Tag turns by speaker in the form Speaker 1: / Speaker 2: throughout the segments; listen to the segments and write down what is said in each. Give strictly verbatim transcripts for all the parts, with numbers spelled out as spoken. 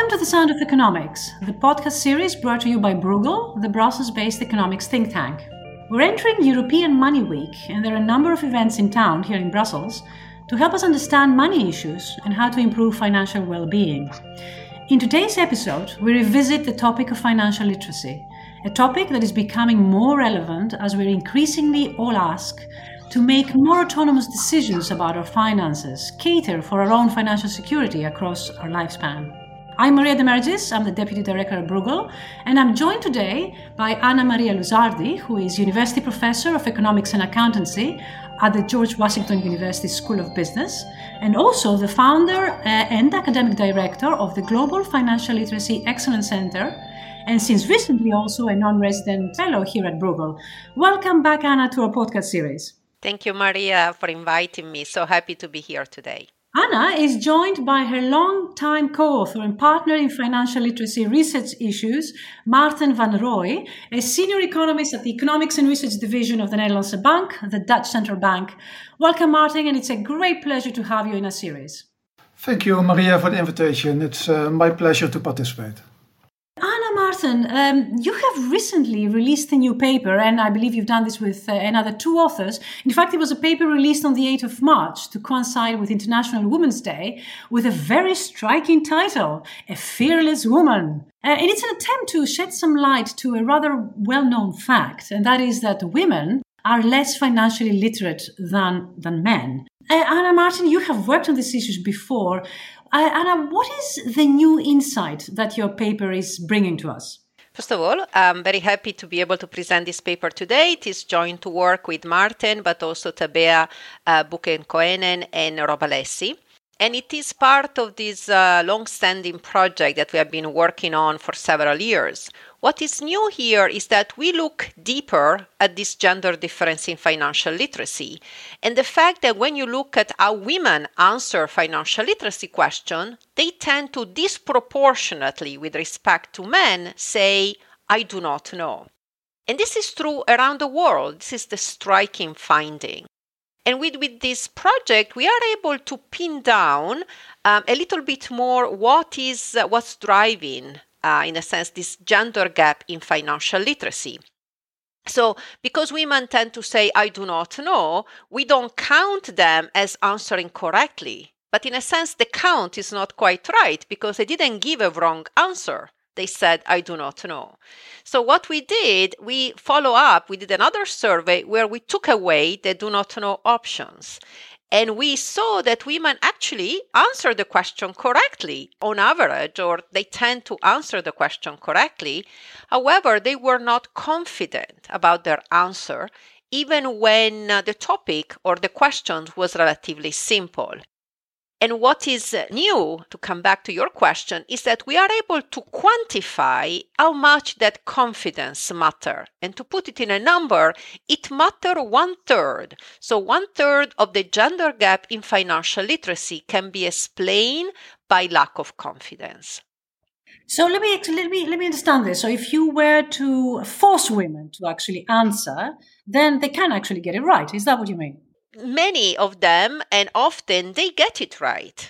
Speaker 1: Welcome to The Sound of Economics, the podcast series brought to you by Bruegel, the Brussels-based economics think tank. We're entering European Money Week, and there are a number of events in town here in Brussels to help us understand money issues and how to improve financial well-being. In today's episode, we revisit the topic of financial literacy, a topic that is becoming more relevant as we're increasingly all asked to make more autonomous decisions about our finances, cater for our own financial security across our lifespan. I'm Maria De Mergis, I'm the Deputy Director at Bruegel, and I'm joined today by Anna Maria Lusardi, who is University Professor of Economics and Accountancy at the George Washington University School of Business, and also the founder uh, and Academic Director of the Global Financial Literacy Excellence Center, and since recently also a non-resident fellow here at Bruegel. Welcome back, Anna, to our podcast series.
Speaker 2: Thank you, Maria, for inviting me. So happy to be here today.
Speaker 1: Anna is joined by her long-time co-author and partner in financial literacy research issues, Maarten van Rooij, a senior economist at the Economics and Research Division of the Nederlandse Bank, the Dutch Central Bank. Welcome, Maarten, and it's a great pleasure to have you in our series.
Speaker 3: Thank you, Maria, for the invitation. It's uh, my pleasure to participate.
Speaker 1: Anna, Maarten, um, you have recently released a new paper, and I believe you've done this with uh, another two authors. In fact, it was a paper released on the eighth of March to coincide with International Women's Day with a very striking title, A Fearless Woman. Uh, and it's an attempt to shed some light to a rather well-known fact, and that is that women are less financially literate than, than men. Uh, Anna, Maarten, you have worked on these issues before. Uh, Anna, what is the new insight that your paper is bringing to us?
Speaker 2: First of all, I'm very happy to be able to present this paper today. It is joint to work with Maarten, but also Tabea uh, Buchenkoenen and Rob Alessi. And it is part of this uh, long-standing project that we have been working on for several years. What is new here is that we look deeper at this gender difference in financial literacy. And the fact that when you look at how women answer financial literacy question, they tend to disproportionately, with respect to men, say, I do not know. And this is true around the world. This is the striking finding. And with, with this project, we are able to pin down um, a little bit more what is uh, what's driving, uh, in a sense, this gender gap in financial literacy. So because women tend to say, I do not know, we don't count them as answering correctly. But in a sense, the count is not quite right because they didn't give a wrong answer. They said, I do not know. So what we did, we follow up, we did another survey where we took away the do not know options. And we saw that women actually answer the question correctly on average, or they tend to answer the question correctly. However, they were not confident about their answer, even when uh, the topic or the question was relatively simple. And what is new, to come back to your question, is that we are able to quantify how much that confidence matter. And to put it in a number, it matter one third. So one third of the gender gap in financial literacy can be explained by lack of confidence.
Speaker 1: So let me let me let me understand this. So if you were to force women to actually answer, then they can actually get it right. Is that what you mean?
Speaker 2: Many of them, and often, they get it right.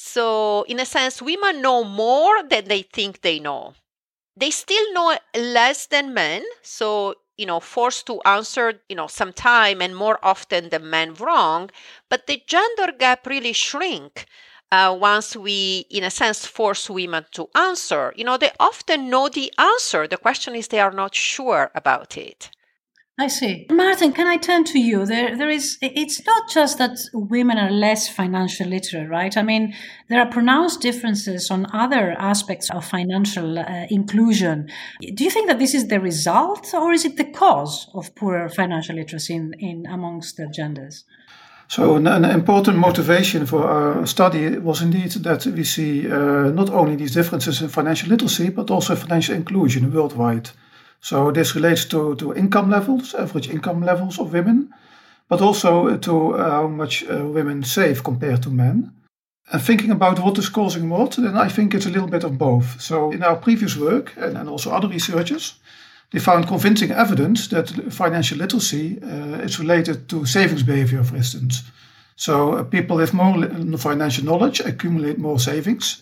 Speaker 2: So, in a sense, women know more than they think they know. They still know less than men. So, you know, forced to answer, you know, sometime and more often than men wrong. But the gender gap really shrink uh, once we, in a sense, force women to answer. You know, they often know the answer. The question is they are not sure about it.
Speaker 1: I see. Maarten, can I turn to you? There, there is. It's not just that women are less financial literate, right? I mean, there are pronounced differences on other aspects of financial uh, inclusion. Do you think that this is the result, or is it the cause of poorer financial literacy in, in amongst the genders?
Speaker 3: So an, an important motivation for our study was indeed that we see uh, not only these differences in financial literacy, but also financial inclusion worldwide. So this relates to, to income levels, average income levels of women, but also to uh, how much uh, women save compared to men. And thinking about what is causing what, then I think it's a little bit of both. So in our previous work, and, and also other researchers, they found convincing evidence that financial literacy uh, is related to savings behavior, for instance. So uh, people with more financial knowledge accumulate more savings.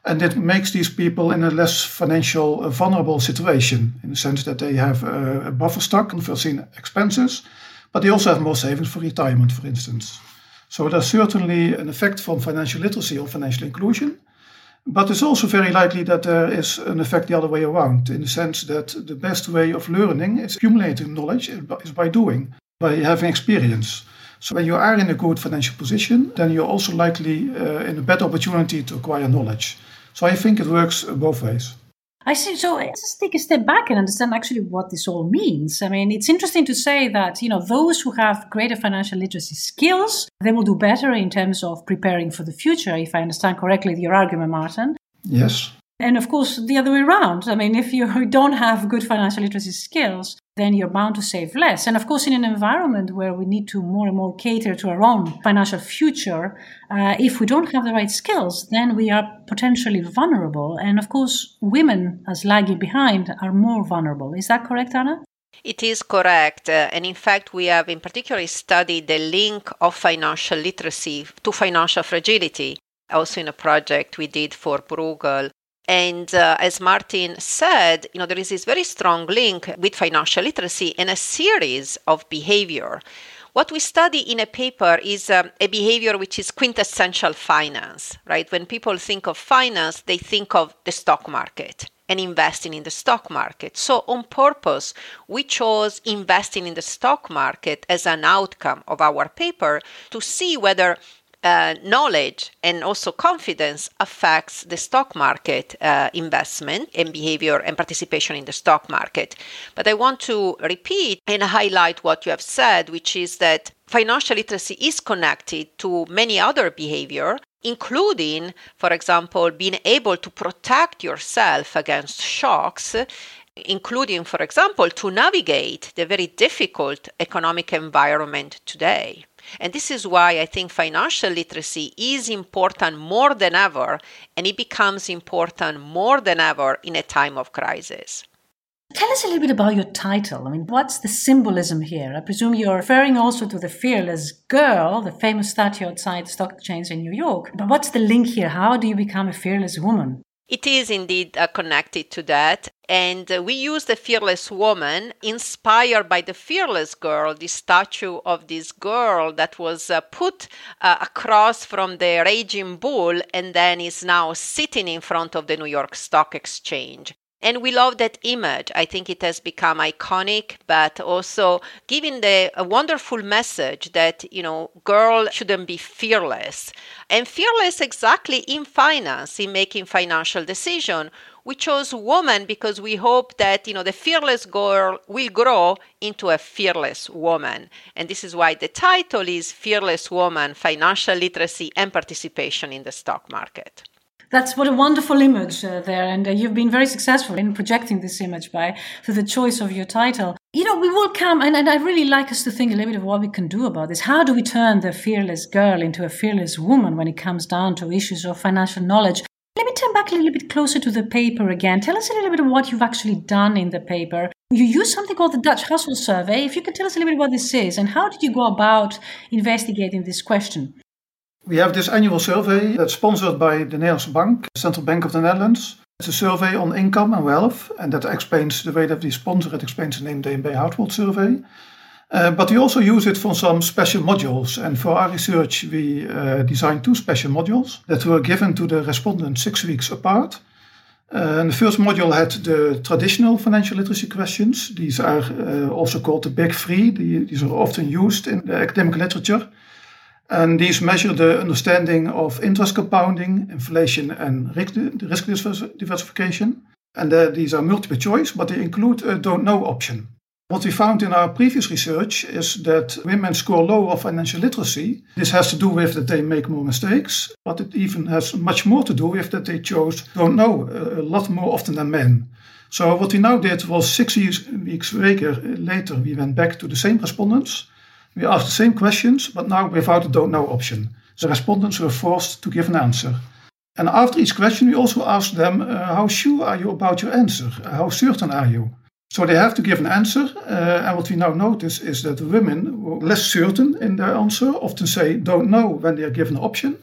Speaker 3: And it makes these people in a less financial uh, vulnerable situation, in the sense that they have uh, a buffer stock, unforeseen expenses, but they also have more savings for retirement, for instance. So there's certainly an effect from financial literacy on financial inclusion, but it's also very likely that there is an effect the other way around, in the sense that the best way of learning is accumulating knowledge is by doing, by having experience. So when you are in a good financial position, then you're also likely uh, in a better opportunity to acquire knowledge. So I think it works both ways.
Speaker 1: I see. So let's just take a step back and understand actually what this all means. I mean, it's interesting to say that, you know, those who have greater financial literacy skills, they will do better in terms of preparing for the future, if I understand correctly your argument, Martin.
Speaker 3: Yes.
Speaker 1: And of course, the other way around. I mean, if you don't have good financial literacy skills, then you're bound to save less. And of course, in an environment where we need to more and more cater to our own financial future, uh, if we don't have the right skills, then we are potentially vulnerable. And of course, women, as lagging behind, are more vulnerable. Is that correct, Anna?
Speaker 2: It is correct. Uh, and in fact, we have in particular studied the link of financial literacy to financial fragility, also in a project we did for Bruegel. And uh, as Martin said, you know, there is this very strong link with financial literacy and a series of behavior. What we study in a paper is um, a behavior which is quintessential finance, right? When people think of finance, they think of the stock market and investing in the stock market. So on purpose, we chose investing in the stock market as an outcome of our paper to see whether Uh, knowledge and also confidence affects the stock market uh, investment and behavior and participation in the stock market. But I want to repeat and highlight what you have said, which is that financial literacy is connected to many other behavior, including, for example, being able to protect yourself against shocks, including, for example, to navigate the very difficult economic environment today. And this is why I think financial literacy is important more than ever, and it becomes important more than ever in a time of crisis.
Speaker 1: Tell us a little bit about your title. I mean, what's the symbolism here? I presume you're referring also to the fearless girl, the famous statue outside the stock exchange in New York. But what's the link here? How do you become a fearless woman?
Speaker 2: It is indeed uh, connected to that. And uh, we use the fearless woman inspired by the fearless girl, the statue of this girl that was uh, put uh, across from the raging bull and then is now sitting in front of the New York Stock Exchange. And we love that image. I think it has become iconic, but also giving the a wonderful message that, you know, girl shouldn't be fearless. And fearless exactly in finance, in making financial decisions. We chose woman because we hope that, you know, the fearless girl will grow into a fearless woman. And this is why the title is Fearless Woman, Financial Literacy and Participation in the Stock Market.
Speaker 1: That's what a wonderful image uh, there. And uh, you've been very successful in projecting this image by through the choice of your title. You know, we will come, and, and I really like us to think a little bit of what we can do about this. How do we turn the fearless girl into a fearless woman when it comes down to issues of financial knowledge? Let me turn back a little bit closer to the paper again. Tell us a little bit of what you've actually done in the paper. You use something called the Dutch Household Survey. If you could tell us a little bit what this is, and how did you go about investigating this question?
Speaker 3: We have this annual survey that's sponsored by the Nederlandse Bank, Central Bank of the Netherlands. It's a survey on income and wealth, and that explains the way that we sponsor it, explains the name D N B Household Survey. Uh, but we also use it for some special modules, and for our research we uh, designed two special modules that were given to the respondents six weeks apart. Uh, and the first module had the traditional financial literacy questions. These are uh, also called the Big Three. The, these are often used in the academic literature. And these measure the understanding of interest compounding, inflation, and risk diversification. And uh, these are multiple choice, but they include a don't know option. What we found in our previous research is that women score lower on financial literacy. This has to do with that they make more mistakes, but it even has much more to do with that they chose don't know a lot more often than men. So what we now did was six weeks later, later we went back to the same respondents. We asked the same questions, but now without the don't know option. The respondents were forced to give an answer. And after each question, we also asked them, uh, how sure are you about your answer? How certain are you? So they have to give an answer. Uh, and what we now notice is that women were less certain in their answer, often say don't know when they are given an option.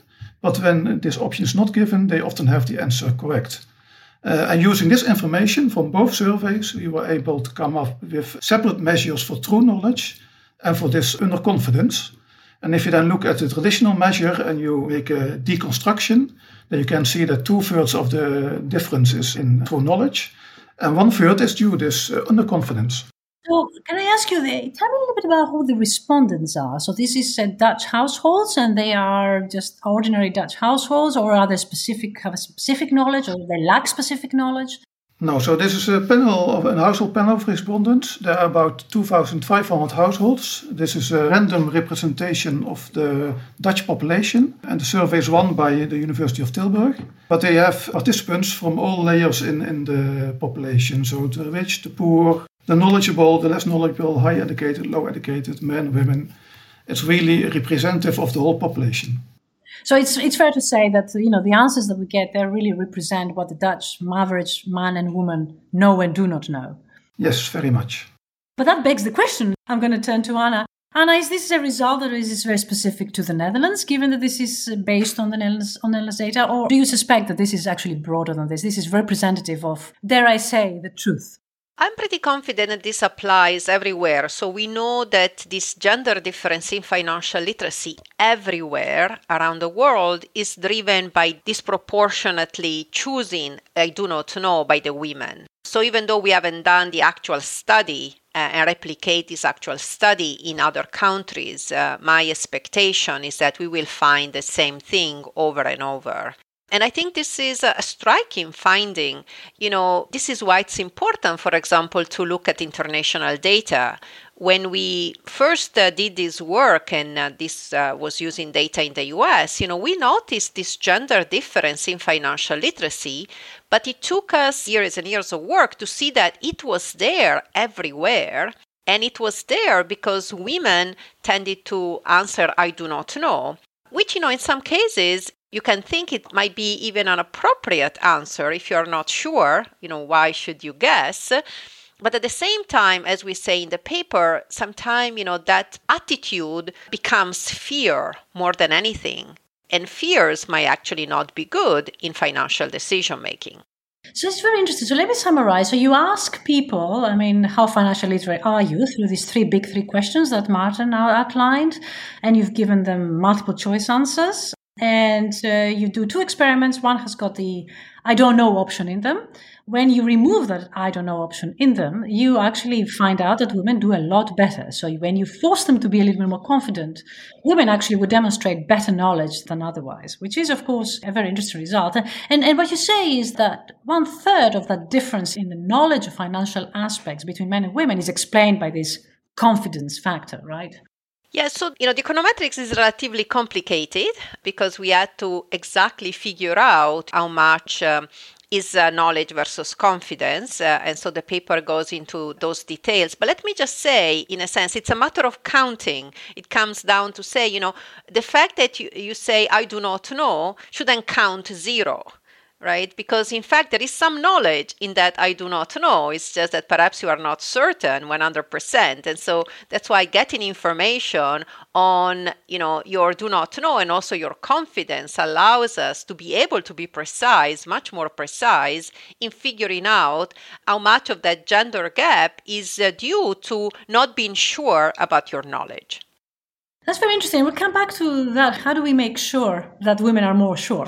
Speaker 3: but when this option is not given, they often have the answer correct. Uh, and using this information from both surveys, we were able to come up with separate measures for true knowledge and for this underconfidence. And if you then look at the traditional measure and you make a deconstruction, then you can see that two-thirds of the difference is in true knowledge, and one-third is due to this uh, underconfidence.
Speaker 1: So can I ask you, tell me a little bit about who the respondents are. So this is uh, Dutch households, and they are just ordinary Dutch households, or are they specific, have a specific knowledge, or they lack specific knowledge?
Speaker 3: No, so this is a panel of a household panel of respondents. There are about two thousand five hundred households. This is a random representation of the Dutch population, and the survey is run by the University of Tilburg. But they have participants from all layers in, in the population. So the rich, the poor, the knowledgeable, the less knowledgeable, high educated, low educated, men, women. It's really representative of the whole population.
Speaker 1: So it's it's fair to say that, you know, the answers that we get, they really represent what the Dutch average man and woman know and do not know.
Speaker 3: Yes, very much.
Speaker 1: But that begs the question. I'm going to turn to Anna. Anna, is this a result that is very specific to the Netherlands, given that this is based on the Netherlands, on Netherlands data? Or do you suspect that this is actually broader than this? This is representative of, dare I say, the truth?
Speaker 2: I'm pretty confident that this applies everywhere. So we know that this gender difference in financial literacy everywhere around the world is driven by disproportionately choosing I do not know by the women. So even though we haven't done the actual study uh, and replicate this actual study in other countries, uh, my expectation is that we will find the same thing over and over. And I think this is a striking finding. You know, this is why it's important, for example, to look at international data. When we first uh, did this work, and uh, this uh, was using data in the U S, you know, we noticed this gender difference in financial literacy, but it took us years and years of work to see that it was there everywhere. And it was there because women tended to answer, I do not know, which, you know, in some cases, you can think it might be even an appropriate answer if you're not sure, you know, why should you guess? But at the same time, as we say in the paper, sometimes, you know, that attitude becomes fear more than anything. And fears might actually not be good in financial decision making.
Speaker 1: So it's very interesting. So let me summarize. So you ask people, I mean, how financially literate are you through these three big three questions that Martin now outlined, and you've given them multiple choice answers. And uh, you do two experiments. One has got the I don't know option in them. When you remove that I don't know option in them, you actually find out that women do a lot better. So when you force them to be a little bit more confident, women actually would demonstrate better knowledge than otherwise, which is, of course, a very interesting result. And, and what you say is that one third of that difference in the knowledge of financial aspects between men and women is explained by this confidence factor, right?
Speaker 2: Yeah, so, you know, the econometrics is relatively complicated because we had to exactly figure out how much um, is uh, knowledge versus confidence. Uh, and so the paper goes into those details. But let me just say, in a sense, it's a matter of counting. It comes down to say, you know, the fact that you, you say, I do not know, shouldn't count zero. Right? Because in fact, there is some knowledge in that I do not know. It's just that perhaps you are not certain one hundred percent. And so that's why getting information on, you know, your do not know and also your confidence allows us to be able to be precise, much more precise in figuring out how much of that gender gap is uh, due to not being sure about your knowledge.
Speaker 1: That's very interesting. We'll come back to that. How do we make sure that women are more sure?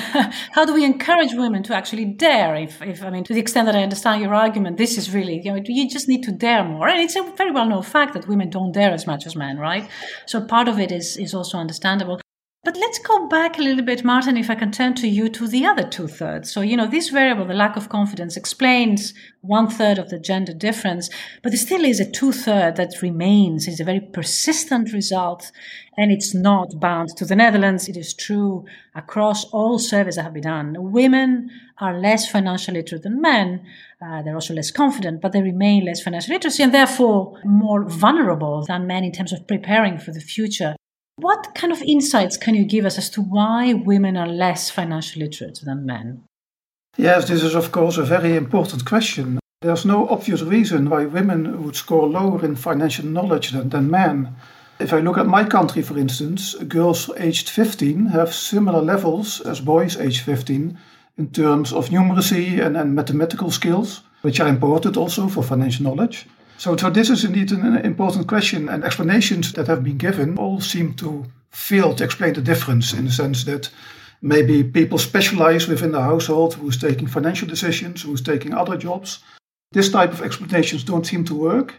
Speaker 1: How do we encourage women to actually dare? If, if I mean, to the extent that I understand your argument, this is really, you know, you just need to dare more. And it's a very well-known fact that women don't dare as much as men, right? So part of it is, is also understandable. But let's go back a little bit, Martin, if I can turn to you, to the other two-thirds. So, you know, this variable, the lack of confidence, explains one-third of the gender difference, but there still is a two-third that remains. It's a very persistent result, and it's not bound to the Netherlands. It is true across all surveys that have been done. Women are less financially literate than men. Uh, they're also less confident, but they remain less financial literacy and therefore more vulnerable than men in terms of preparing for the future. What kind of insights can you give us as to why women are less financially literate than men?
Speaker 3: Yes, this is of course a very important question. There's no obvious reason why women would score lower in financial knowledge than, than men. If I look at my country, for instance, girls aged fifteen have similar levels as boys aged fifteen in terms of numeracy and, and mathematical skills, which are important also for financial knowledge. So, so this is indeed an, an important question, and explanations that have been given all seem to fail to explain the difference, in the sense that maybe people specialize within the household, who's taking financial decisions, who's taking other jobs. This type of explanations don't seem to work.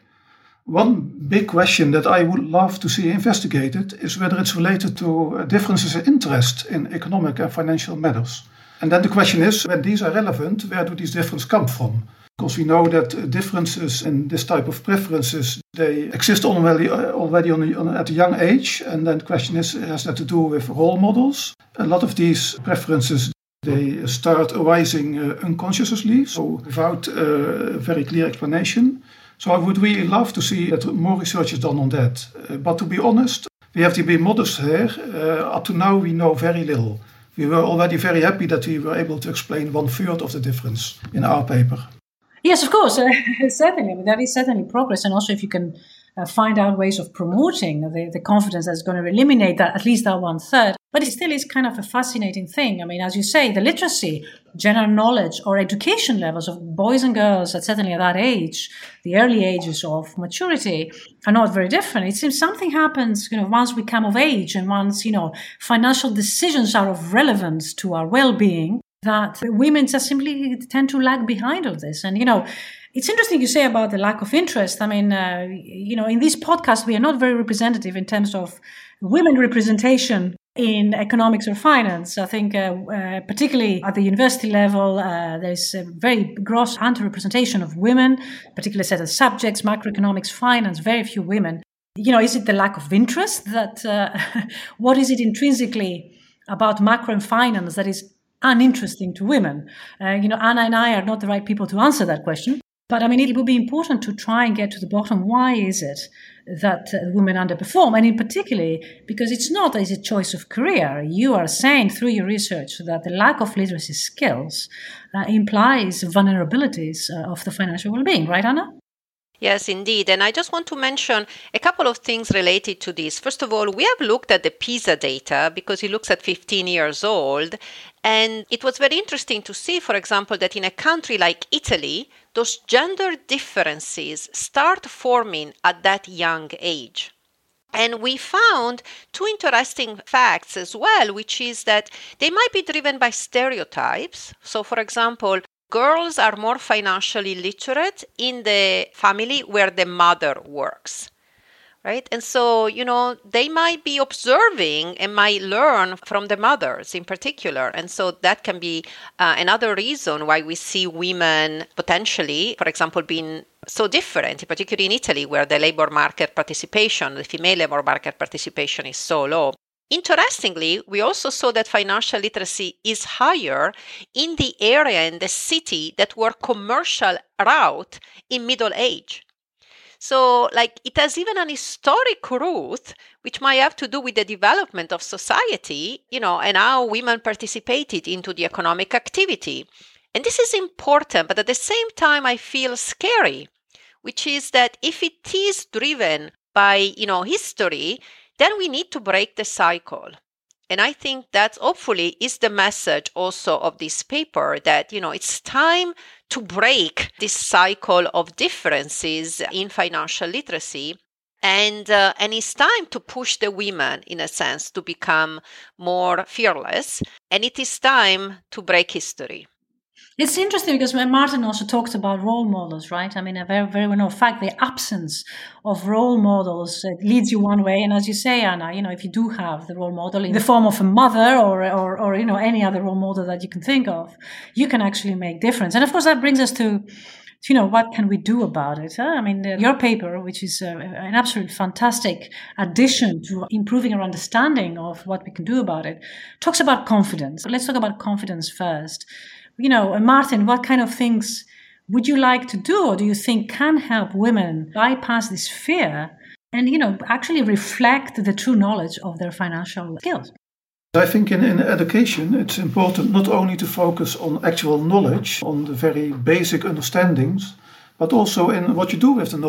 Speaker 3: One big question that I would love to see investigated is whether it's related to differences in interest in economic and financial matters. And then the question is, when these are relevant, where do these differences come from? Because we know that differences in this type of preferences, they exist already, already on a, on a, at a young age. And then the question is, has that to do with role models? A lot of these preferences, they start arising uh, unconsciously, so without a very clear explanation. So I would really love to see that more research is done on that. Uh, but to be honest, we have to be modest here. Uh, up to now, we know very little. We were already very happy that we were able to explain one third of the difference in our paper.
Speaker 1: Yes, of course, uh, certainly. I mean, that is certainly progress. And also if you can uh, find out ways of promoting the, the confidence that's going to eliminate that, at least that one third. But it still is kind of a fascinating thing. I mean, as you say, the literacy, general knowledge or education levels of boys and girls, at certainly at that age, the early ages of maturity, are not very different. It seems something happens, you know, once we come of age and once, you know, financial decisions are of relevance to our well-being, that women just simply tend to lag behind of this. And, you know, it's interesting you say about the lack of interest. I mean, uh, you know, in this podcast, we are not very representative in terms of women representation in economics or finance. I think uh, uh, particularly at the university level, uh, there's a very gross underrepresentation of women, particularly set of subjects, macroeconomics, finance, very few women. You know, is it the lack of interest that, uh, what is it intrinsically about macro and finance that is uninteresting to women? Uh, you know, Anna and I are not the right people to answer that question. But I mean, it would be important to try and get to the bottom. Why is it that uh, women underperform? And in particular, because it's not as a choice of career. You are saying through your research that the lack of literacy skills uh, implies vulnerabilities uh, of the financial well-being, right, Anna?
Speaker 2: Yes, indeed. And I just want to mention a couple of things related to this. First of all, we have looked at the PISA data because it looks at fifteen years old. And it was very interesting to see, for example, that in a country like Italy, those gender differences start forming at that young age. And we found two interesting facts as well, which is that they might be driven by stereotypes. So, for example, girls are more financially literate in the family where the mother works, right? And so, you know, they might be observing and might learn from the mothers in particular. And so that can be uh, another reason why we see women potentially, for example, being so different, particularly in Italy, where the labor market participation, the female labor market participation is so low. Interestingly, we also saw that financial literacy is higher in the area in the city that were commercial route in middle age. So, like, it has even an historic root, which might have to do with the development of society, you know, and how women participated into the economic activity. And this is important, but at the same time, I feel scary, which is that if it is driven by, you know, history, then we need to break the cycle. And I think that hopefully is the message also of this paper, that, you know, it's time to break this cycle of differences in financial literacy. And, uh, and it's time to push the women, in a sense, to become more fearless. And it is time to break history.
Speaker 1: It's interesting because Martin also talked about role models, right? I mean, a very, very well-known fact, the absence of role models uh, leads you one way. And as you say, Anna, you know, if you do have the role model in the form of a mother or, or, or, you know, any other role model that you can think of, you can actually make difference. And of course, that brings us to, you know, what can we do about it? Huh? I mean, the, your paper, which is uh, an absolutely fantastic addition to improving our understanding of what we can do about it, talks about confidence. Let's talk about confidence first. You know, Martin, what kind of things would you like to do, or do you think can help women bypass this fear and, you know, actually reflect the true knowledge of their financial skills?
Speaker 3: I think in, in education, it's important not only to focus on actual knowledge, on the very basic understandings, but also in what you do with the knowledge.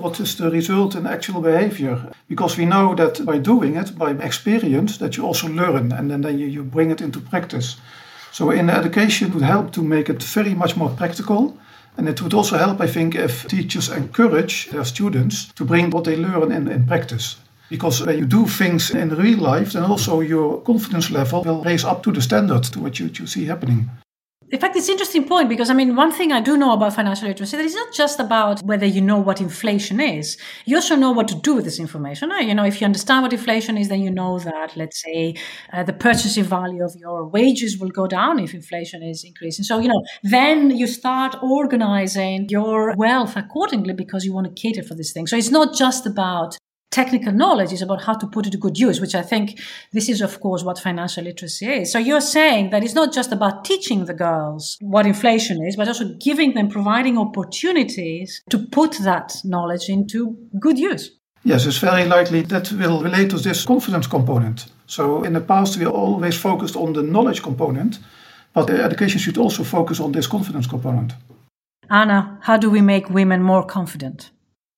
Speaker 3: what is the result in actual behavior? Because we know that by doing it, by experience, that you also learn and then, then you, you bring it into practice. So in education, it would help to make it very much more practical. And it would also help, I think, if teachers encourage their students to bring what they learn in, in practice. Because when you do things in real life, then also your confidence level will raise up to the standard to what you, you see happening.
Speaker 1: In fact, it's an interesting point because, I mean, one thing I do know about financial literacy, that it's not just about whether you know what inflation is. You also know what to do with this information. You know, if you understand what inflation is, then you know that, let's say, uh, the purchasing value of your wages will go down if inflation is increasing. So, you know, then you start organizing your wealth accordingly because you want to cater for this thing. So it's not just about technical knowledge, is about how to put it to good use, which I think this is, of course, what financial literacy is. So you're saying that it's not just about teaching the girls what inflation is, but also giving them, providing opportunities to put that knowledge into good use.
Speaker 3: Yes, it's very likely that will relate to this confidence component. So in the past, we always focused on the knowledge component, but the education should also focus on this confidence component.
Speaker 1: Anna, how do we make women more confident?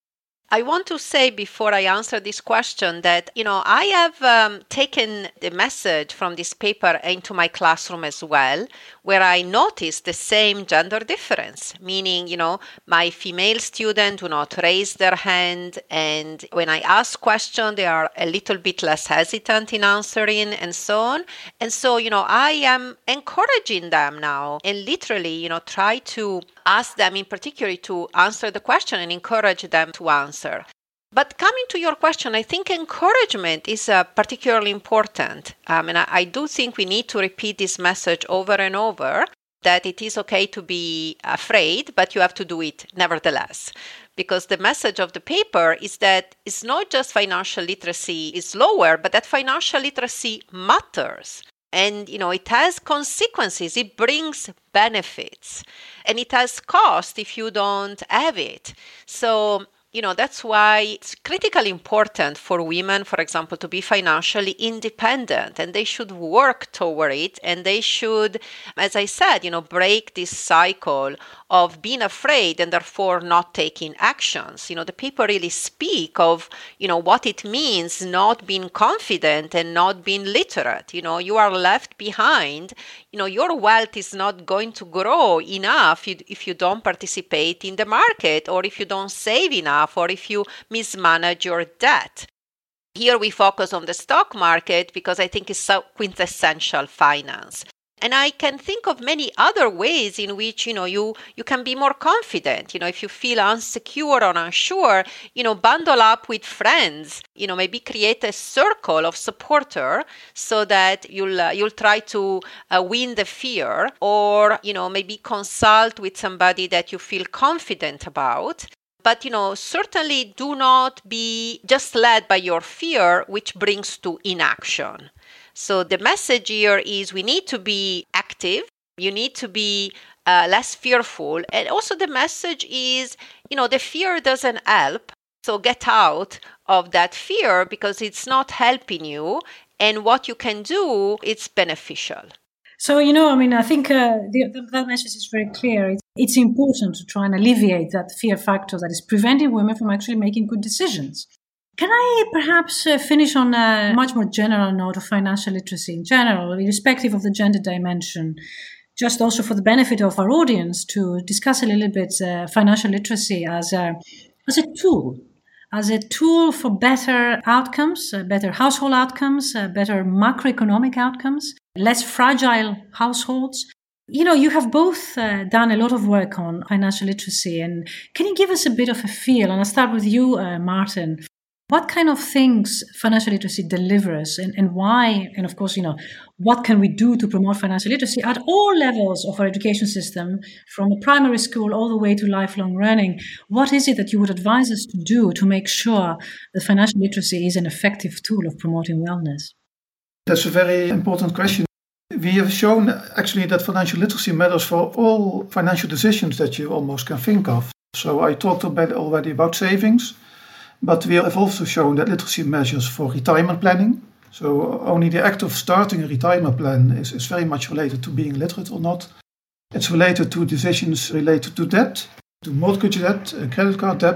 Speaker 2: I want to say before I answer this question that, you know, I have um, taken the message from this paper into my classroom as well, where I noticed the same gender difference, meaning, you know, my female students do not raise their hand. And when I ask questions, they are a little bit less hesitant in answering and so on. And so, you know, I am encouraging them now and literally, you know, try to ask them in particular to answer the question and encourage them to answer. But coming to your question, I think encouragement is uh, particularly important. Um, and I, I do think we need to repeat this message over and over, that it is okay to be afraid, but you have to do it nevertheless. Because the message of the paper is that it's not just financial literacy is lower, but that financial literacy matters. And, you know, it has consequences, it brings benefits, and it has cost if you don't have it. So, you know, that's why it's critically important for women, for example, to be financially independent, and they should work toward it. And they should, as I said, you know, break this cycle of being afraid and therefore not taking actions. You know, the people really speak of, you know, what it means not being confident and not being literate. You know, you are left behind. You know, your wealth is not going to grow enough if you don't participate in the market, or if you don't save enough, or if you mismanage your debt. Here we focus on the stock market because I think it's so quintessential finance. And I can think of many other ways in which, you know, you, you can be more confident. You know, if you feel insecure or unsure, you know, bundle up with friends, you know, maybe create a circle of supporter so that you'll, uh, you'll try to uh, win the fear, or, you know, maybe consult with somebody that you feel confident about. But, you know, certainly do not be just led by your fear, which brings to inaction. So the message here is we need to be active. You need to be uh, less fearful. And also the message is, you know, the fear doesn't help. So get out of that fear because it's not helping you. And what you can do, it's beneficial.
Speaker 1: So, you know, I mean, I think uh, the, the, that message is very clear. It's, it's important to try and alleviate that fear factor that is preventing women from actually making good decisions. Can I perhaps uh, finish on a much more general note of financial literacy in general, irrespective of the gender dimension, just also for the benefit of our audience to discuss a little bit uh, financial literacy as a, as a tool, as a tool for better outcomes, uh, better household outcomes, uh, better macroeconomic outcomes, less fragile households. You know, you have both uh, done a lot of work on financial literacy, and can you give us a bit of a feel? And I'll start with you, uh, Martin. What kind of things financial literacy delivers, and, and why? And of course, you know, what can we do to promote financial literacy at all levels of our education system, from primary school all the way to lifelong learning? What is it that you would advise us to do to make sure that financial literacy is an effective tool of promoting wellness?
Speaker 3: That's a very important question. We have shown actually that financial literacy matters for all financial decisions that you almost can think of. So I talked about already about savings. But we have also shown that literacy measures for retirement planning. So only the act of starting a retirement plan is, is very much related to being literate or not. It's related to decisions related to debt, to mortgage debt, credit card debt.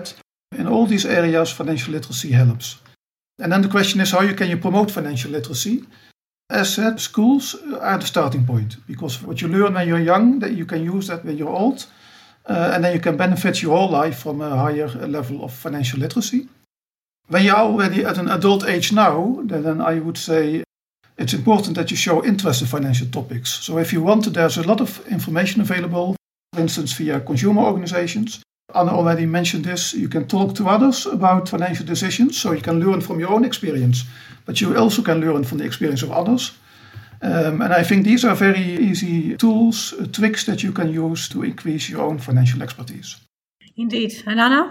Speaker 3: In all these areas, financial literacy helps. And then the question is, how you can you promote financial literacy? As said, schools are the starting point, because what you learn when you're young, that you can use that when you're old, uh, and then you can benefit your whole life from a higher level of financial literacy. When you're already at an adult age now, then, then I would say it's important that you show interest in financial topics. So if you want to, there's a lot of information available, for instance, via consumer organizations. Anna already mentioned this. You can talk to others about financial decisions, so you can learn from your own experience, but you also can learn from the experience of others. Um, and I think these are very easy tools, uh, tricks that you can use to increase your own financial expertise.
Speaker 1: Indeed. And Anna?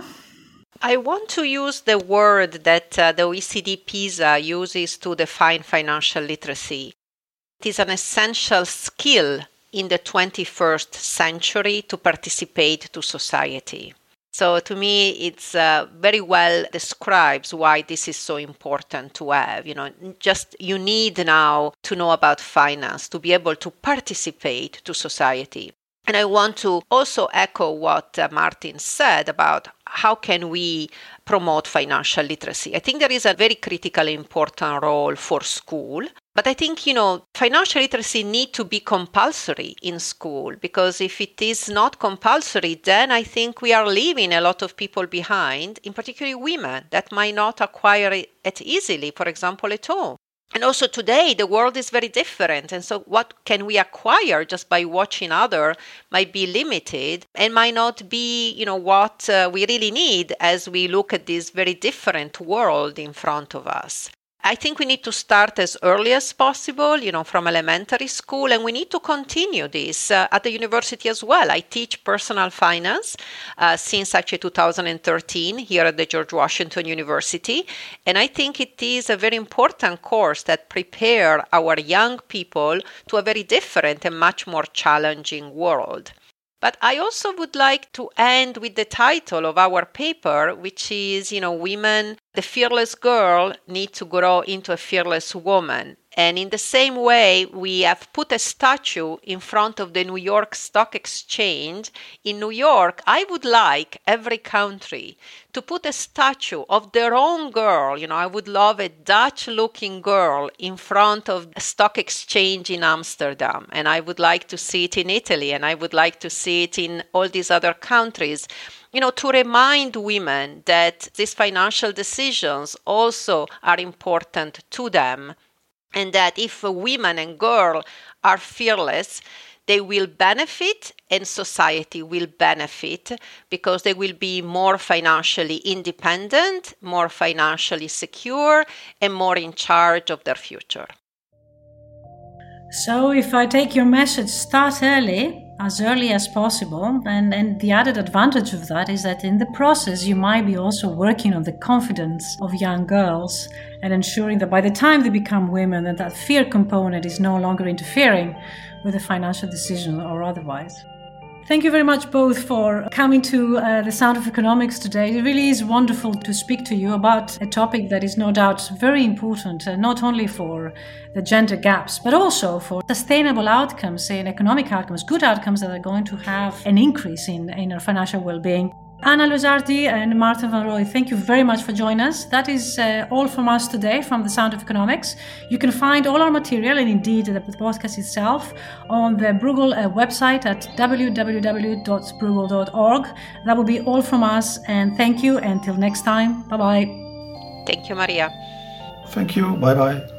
Speaker 2: I want to use the word that uh, the O E C D PISA uses to define financial literacy. It is an essential skill in the twenty-first century to participate to society. So to me, it's uh, very well describes why this is so important to have. You know, just you need now to know about finance to be able to participate to society. And I want to also echo what uh, Martin said about how can we promote financial literacy. I think there is a very critically important role for school. But I think, you know, financial literacy need to be compulsory in school, because if it is not compulsory, then I think we are leaving a lot of people behind, in particular women, that might not acquire it easily, for example, at home. And also today, the world is very different. And so what can we acquire just by watching other might be limited and might not be, you know, what uh, we really need as we look at this very different world in front of us. I think we need to start as early as possible, you know, from elementary school, and we need to continue this uh, at the university as well. I teach personal finance uh, since actually two thousand thirteen here at the George Washington University, and I think it is a very important course that prepare our young people to a very different and much more challenging world. But I also would like to end with the title of our paper, which is, you know, Women, the Fearless Girl Need to Grow into a Fearless Woman. And in the same way, we have put a statue in front of the New York Stock Exchange. In New York, I would like every country to put a statue of their own girl. You know, I would love a Dutch-looking girl in front of a stock exchange in Amsterdam. And I would like to see it in Italy, and I would like to see it in all these other countries. You know, to remind women that these financial decisions also are important to them. And that if a woman and girl are fearless, they will benefit and society will benefit because they will be more financially independent, more financially secure, and more in charge of their future.
Speaker 1: So if I take your message, start early, as early as possible. And, and the added advantage of that is that in the process, you might be also working on the confidence of young girls and ensuring that by the time they become women, that that fear component is no longer interfering with the financial decision or otherwise. Thank you very much both for coming to uh, the Sound of Economics today. It really is wonderful to speak to you about a topic that is no doubt very important, uh, not only for the gender gaps, but also for sustainable outcomes and economic outcomes, good outcomes that are going to have an increase in, in our financial well-being. Anna Luzardi and Martin van Rooij, thank you very much for joining us. That is uh, all from us today from the Sound of Economics. You can find all our material and indeed the podcast itself on the Bruegel uh, website at w w w dot bruegel dot org. That will be all from us, and thank you until next time. Bye-bye.
Speaker 2: Thank you, Maria.
Speaker 3: Thank you. Bye-bye.